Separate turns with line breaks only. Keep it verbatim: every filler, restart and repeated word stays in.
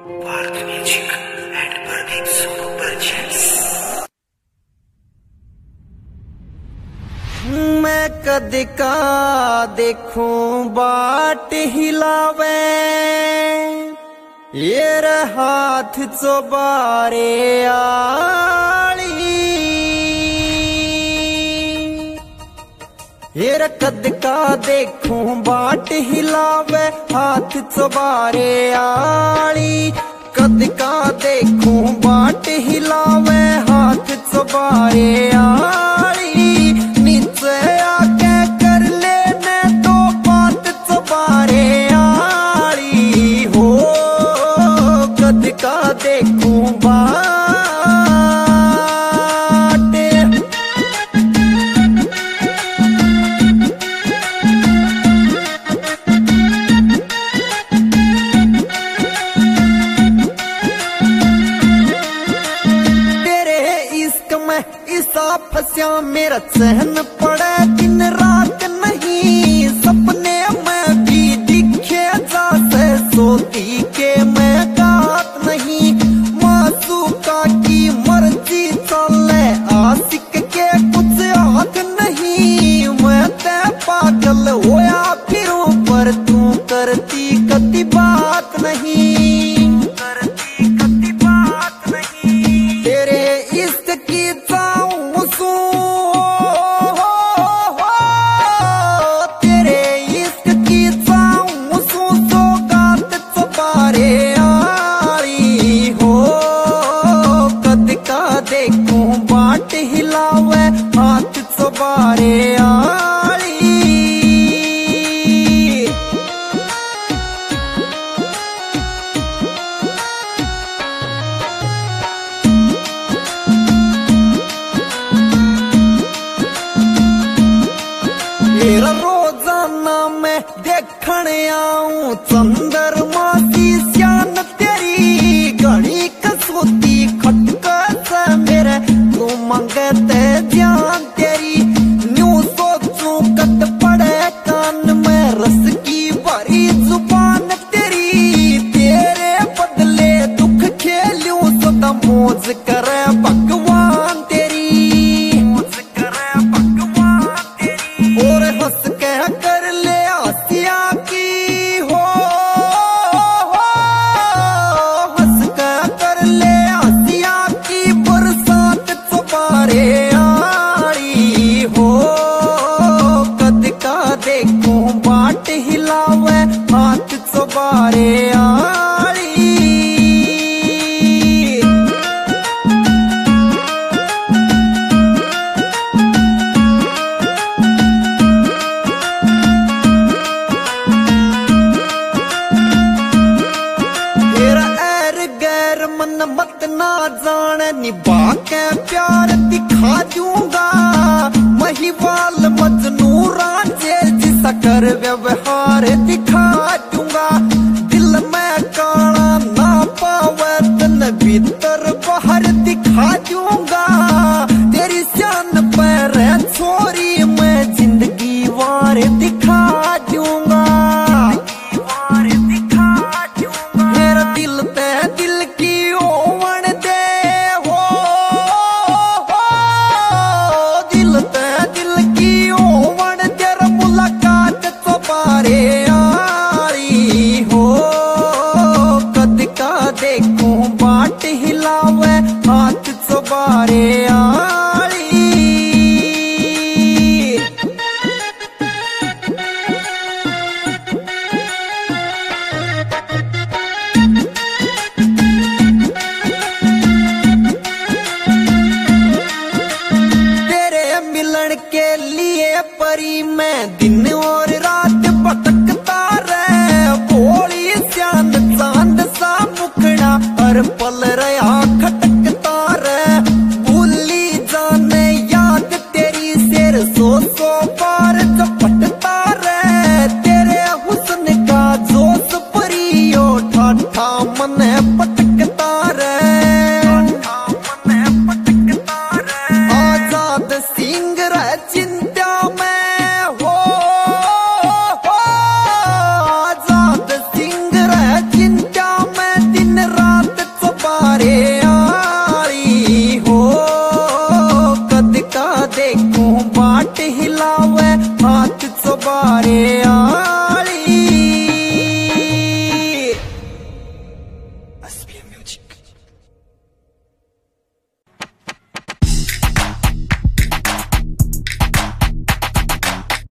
Park Music and Burning Solo Purchase।
मैं कद का देखूं बाट हिलावे ये हाथ चोबारे आली ये कद का देखूं बाट हिलावे हाथ चोबारे आली कद का देखूं बाट हिलावे हाथ चोबारे आली नीचे आके कर लेने दो बात चोबारे आली हो कद का देखूं बाट इसा फंसा मेरा चहन पड़े दिन रात नहीं सपने में भी दिखे जासे सोती के मैं गात नहीं मासूका की मर्जी चले आशिक के कुछ हाथ नहीं मैं ते पागल होया फिरूं पर तू करती कति बात नहीं करती कति बात नहीं तेरे इश्क की देखूं बाट हिलावे हाथ चोबारे आली मेरा रोजाना मैं देखण आऊं चंद्रमा सी श्यान तेरी घनी कसोती खटक मेरे तू मंगते ध्यान तेरी न्यू सोचूं कद पड़े कान में रस की भरी जुबान तेरी तेरे बदले दुख खेलूं सदा मौज करे भगवान तेरी मौज करे भगवान तेरी और हंस के कर ले हंसिया की हो हंस के कर ले हंसिया की बरसात चोबारे आली हो कद का देखूं बाट हिलावे हाथ चोबारे आली तेरा एर गैर मन मत ना जाने निभा के प्यार दिखा दूंगा महिवाल मजनू रांझे जिसा कर व्यवहार दिखा दूंगा दिल में काला ना पावे तन भीतर बाहर दिखा दूंगा तेरी शान पर छोरी मैं जिंदगी वार दिखा दूंगा वार दिखा दूंगा मेरा दिल पे दिल की ओवन दे हो, हो दिल पे दिल की ओवन तेरा मुलाकात चोबारे आली हो कद का देखूं बाट हिलावे हाथ चोबारे आली मिलन के लिए परी मैं दिन और रात भटकता रहे भोली श्याम चांद सा मुखड़ा हर पल रहा खटकता रहे भूली जाने याद तेरी शेर सो सौ बार झपटता रहे तेरे हुस्न का जोश परियो ठाठा मन